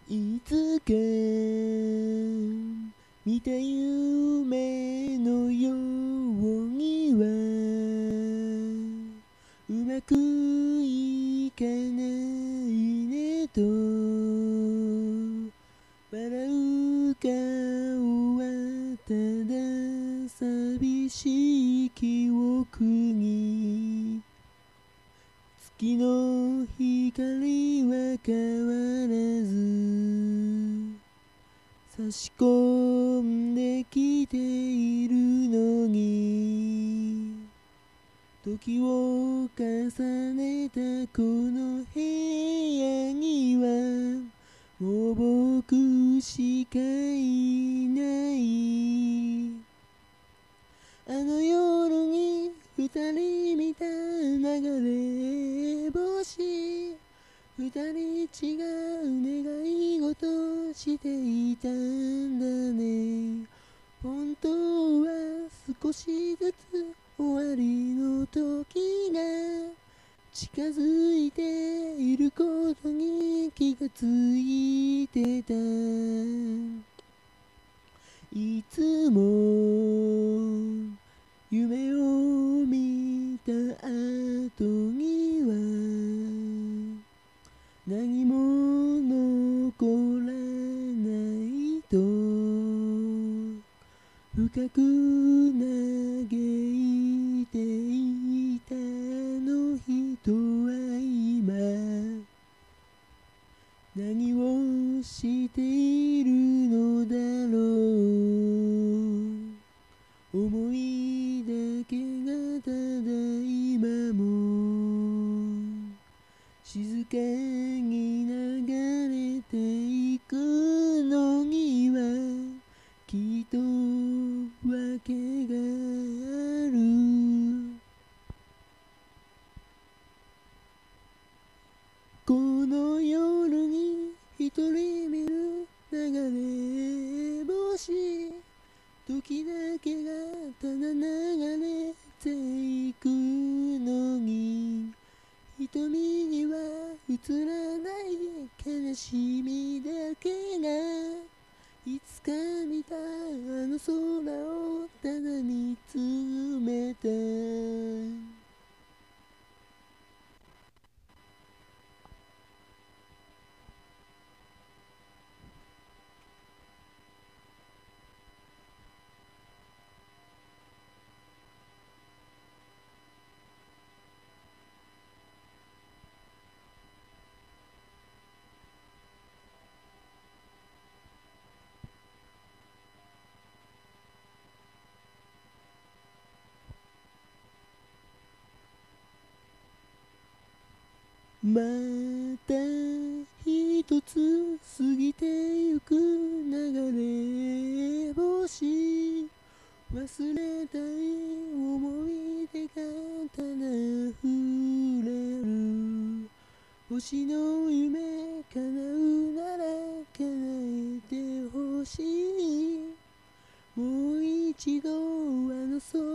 いつか見た夢のようにはうまくいかないねと笑う顔はただ寂しい記憶に月の光は変わらず差し込んできているのに時を重ねたこの部屋にはもう僕しかいないあの夜に二人見た流れ星二人違う願い事していたんだね本当は少しずつ終わりの時が近づいていることに気がついてたいつも夢を見た後には何も残らないと深く嘆いていたの人は今何をしているのだろう思いだけがただ今も静かに流れていくのにはきっと訳があるこの夜に一人見る流れ星時だけがただ流れていくのに瞳には映らない悲しみだけがいつか見たあの空をただ見つめたまた一つ過ぎてゆく流れ星忘れたい思い出がただ溢れる星の夢叶うなら叶えてほしいもう一度あの空